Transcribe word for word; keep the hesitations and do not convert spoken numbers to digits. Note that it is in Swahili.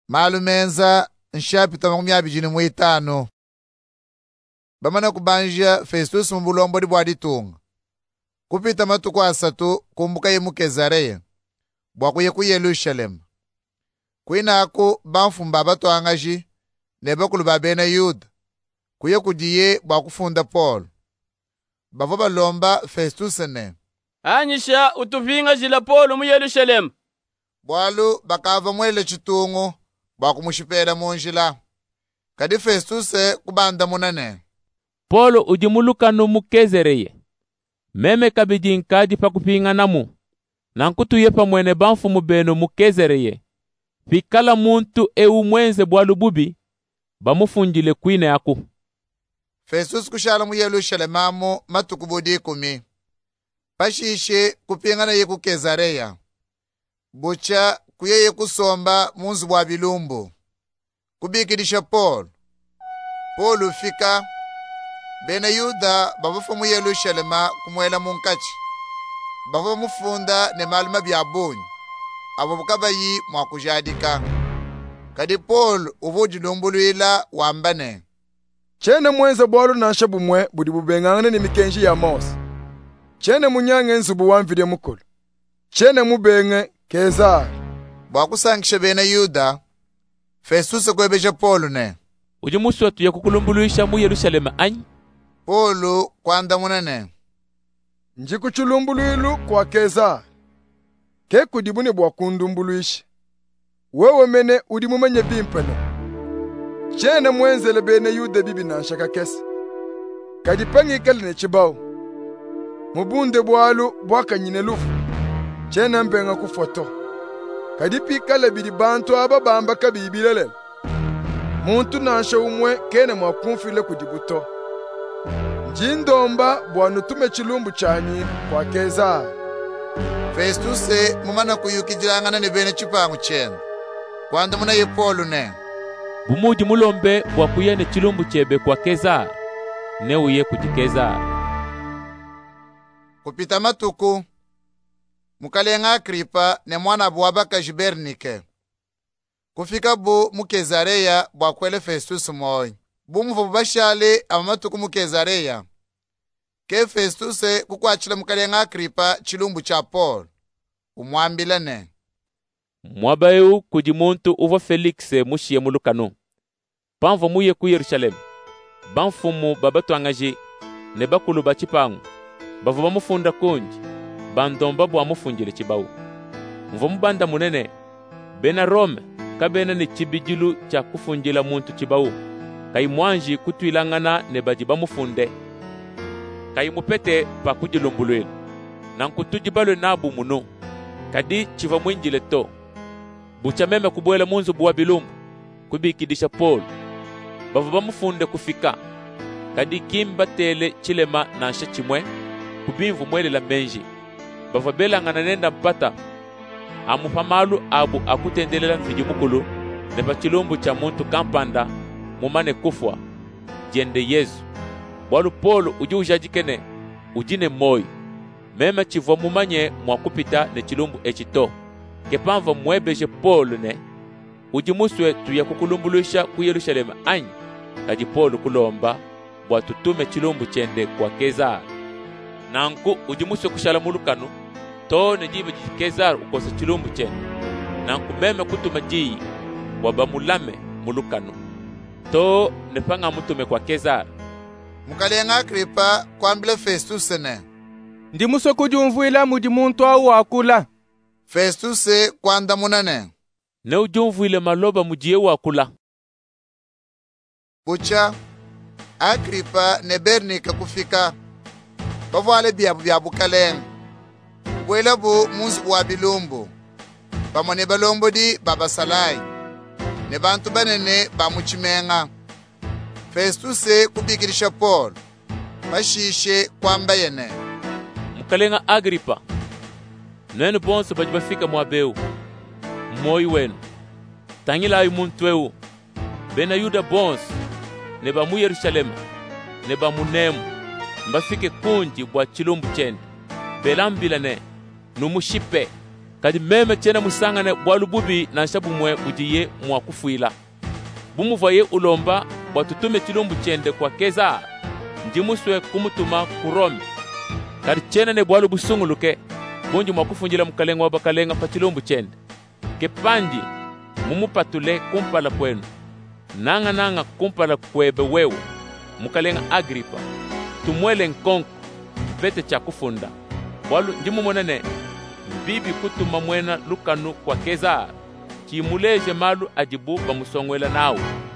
Malumenza nshapita makumi abiri mwitano. Bamana kubanja Festus mbulombo di bwaditunga. Kupita matuku asatu kumbuka ye mu Kezareya. Bwakuye ku Yerusalemu. Kwinako bamfumba batwangaji ne bakulu babena Yuda. Kuye kudiye bwakufunda Paul. Bavo balomba Festus ne. Anyisha utuvinga jila Paul mu Yerusalemu. Bwalu bakava mwele chitungu bwakumushipera munjila. Kadi Festus kubanda munane. Paul ujimulukano mu Kezareya. Meme kabidi nkadi pakupinga namu. Nankutuye pamwene bamfumu beno mu Kezareya. Fikala muntu eu mwenze bwalu bubi bamufunjile kwine yaku. Festus kushala mu Yerusalemu matuku budi kumi. Pashishe kupingana ye ku Kezareya. Bucha kuyeye kusomba munzu bwa bilumbu. Kubikidisha Paul. Paul ufika bena Yuda bavufa mu Yerusalemu kumwela munkachi. Bava mufunda ne maluma bya bunyi. Abo bukabayi mwakujadika. Kadi Paul uvujilumbulwila wambane. Chene mwenze bwalu nasha bumwe budi bubengangane ni mikenji ya Mose. Chene munyange nzubu wamvile mukulu. Chene mubenge Kezari. Bwakusangisha bena Yuda. Festus kwebeja Paul ne. Ujimusu tuye kukulumbuluisha mu Yerusalemu anyi. Paul kwanda munane. Njikuchulumbuluilu kwa Kezari. Ke kudibune bwakundumbuluisha. Wewe mene udimumenye bimpene. Chene mwenzele bene Yuda bibi nanshaka kesi. Kadipangi ikali ne chibao. Mubunde bwalu bwaka nyine lufu. Chene mbenga kufoto. Kadipi kala bidi bantu aba bamba kabibilele. Muntu nansha umwe kene mwakumfile kudibuto. Njindomba bwanu tume chilumbu chani kwa Kezari. Festus mumana kuyukijirangana ne bene chipangu chene. Kwanda muna ye Paul ne. Bumuji mulombe bwakuye ne chilumbu chebe kwa Kezari. Ne uye kuti Kezari. Kupita matuku. Mukalenga Agripa ne mwana bwabaka Bernike. Kufika bu mu Kezareya bwakwele Festus moyo. Bumuvu bashale amatuku mu Kezareya. Ke Festus kukwachila mukalenga Agripa chilumbu cha Paul. Umwambilane. Mwabayu kujimuntu uva Felix mushiye mulukano. Panvo muye ku Yerusalemu. Banfumu babatwangaji ne bakulu bachipangu. Bavu bamufunda kunji. Bandomba bwa mufungile chibawu. Mvo mubanda munene. Bena Rome kabena ni chibijilu cha kufunjila muntu chibawu. Kai mwanji kutuilangana ne baji bamufunde. Kai mupete pa kujilumbulwele. Nankutujibalwe nabu munu. Kadi chiva mwinjile to. Bucha meme kubwela munzu buwa bilumbu. Kubikidisha Paul. Bavu bamufunde kufika. Kadi kimba tele chilema na chimwe. Kubimvu mwele la menji. Bava bela ngana nenda mpata. Amupamalu abu akutendelela mviji mukulu. Neba chilumbu cha muntu kampanda. Mumane kufwa. Jende Yesu. Walu Paul uji ujajikene. Ujine moi. Mema chivwa mumanye mwakupita ne chilumbu echito. Kepanva mwebeje Paul ne. Uji muswe tuya kukulumbuluisha ku Yerusalemu anyi. Kaji Paul kulomba. Bwatutume chilumbu chende kwa Kezari. Nanku ujimuswe kushala mulukanu. To ne jibe Kezari ukosa chilumbu chende. Nanku meme kutuma jii. Wabamulame mulukanu. To nepanga mutume kwa Kezari. Mukalenga Agripa kwambile Festus ne. Ndimuswe kujumvuila mudi muntu au wakula. Festus kwanda munane. Ne ujumvuile maloba mujiye wakula. Bucha Agripa ne Bernike kufika. Bavale biabu biabu kalenga. Bwela bu munzu bwa bilumbu. Bamone balombo di baba salai. Ne bantu banene bamuchimenga. Festus kubikirisha Paul. Bashishe kwamba yene. Mukalenga Agripa. Nenu bonso bajibafika mwabeu. Moi wenu. Tangila ayu muntu weu. Bena Yuda bonso. Neba mu Yerusalemu. Neba munemu. Mbafike kunji bwa chilumbu chende. Belambila ne. Numushipe. kadi meme chene musangane bwalu bubi na nshabumwe bujiye mwakufuila bumuvaye ulomba bwatutume chilumbu chende kwa Keza njimuswe kumutuma ku Rome kadi chene ne bwalu busunguluke bunji mwakufunjila mukalenga wa bakalenga pa chilumbu chende kepanji mumupatule kumpala kwenu nanga nanga kumpala kwebe wewe mukalenga Agripa tumwele nkonko pete cha kufunda bwalu njimumonene bibi kutuma mwena lukanu kwa Keza chimuleje malu ajibu bamusongwela nawe